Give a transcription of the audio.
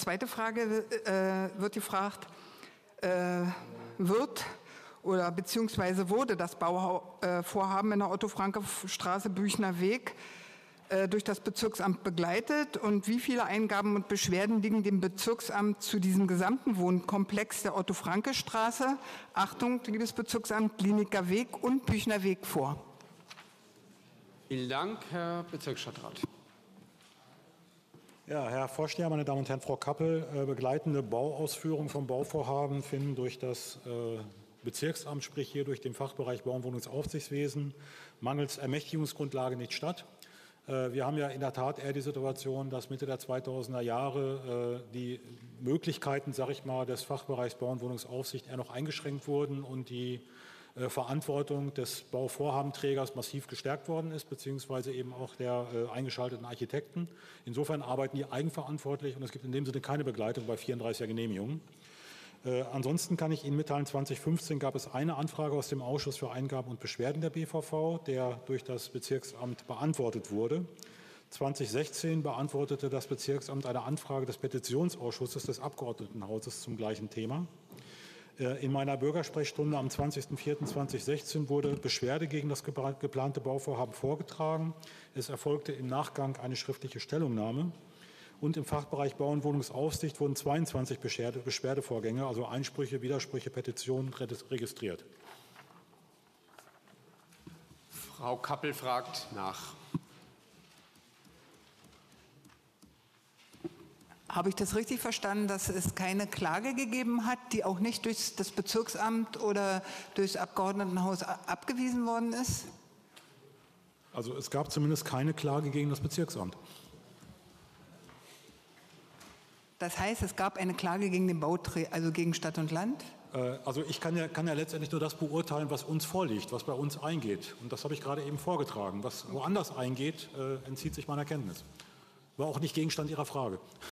zweite Frage wird gefragt, beziehungsweise wurde das Bauvorhaben in der Otto-Franke-Straße Büchner Weg durch das Bezirksamt begleitet und wie viele Eingaben und Beschwerden liegen dem Bezirksamt zu diesem gesamten Wohnkomplex der Otto-Franke-Straße, Achtung, liebes Bezirksamt, Kliniker Weg und Büchner Weg vor? Vielen Dank, Herr Bezirksstadtrat. Ja, Herr Vorsteher, meine Damen und Herren, Frau Kappel, begleitende Bauausführungen vom Bauvorhaben finden durch das Bezirksamt, sprich hier durch den Fachbereich Bau- und Wohnungsaufsichtswesen, mangels Ermächtigungsgrundlage nicht statt. Wir haben ja in der Tat eher die Situation, dass Mitte der 2000er Jahre die Möglichkeiten, sage ich mal, des Fachbereichs Bau- und Wohnungsaufsicht eher noch eingeschränkt wurden und die Verantwortung des Bauvorhabenträgers massiv gestärkt worden ist, beziehungsweise eben auch der eingeschalteten Architekten. Insofern arbeiten die eigenverantwortlich und es gibt in dem Sinne keine Begleitung bei 34er Genehmigungen. Ansonsten kann ich Ihnen mitteilen, 2015 gab es eine Anfrage aus dem Ausschuss für Eingaben und Beschwerden der BVV, der durch das Bezirksamt beantwortet wurde. 2016 beantwortete das Bezirksamt eine Anfrage des Petitionsausschusses des Abgeordnetenhauses zum gleichen Thema. In meiner Bürgersprechstunde am 20.04.2016 wurde Beschwerde gegen das geplante Bauvorhaben vorgetragen. Es erfolgte im Nachgang eine schriftliche Stellungnahme. Und im Fachbereich Bau- und Wohnungsaufsicht wurden 22 Beschwerdevorgänge, also Einsprüche, Widersprüche, Petitionen registriert. Frau Kappel fragt nach. Habe ich das richtig verstanden, dass es keine Klage gegeben hat, die auch nicht durch das Bezirksamt oder durch das Abgeordnetenhaus abgewiesen worden ist? Also es gab zumindest keine Klage gegen das Bezirksamt. Das heißt, es gab eine Klage gegen den Bauträger, also gegen Stadt und Land? Also ich kann ja letztendlich nur das beurteilen, was uns vorliegt, was bei uns eingeht. Und das habe ich gerade eben vorgetragen. Was woanders eingeht, entzieht sich meiner Kenntnis. War auch nicht Gegenstand Ihrer Frage.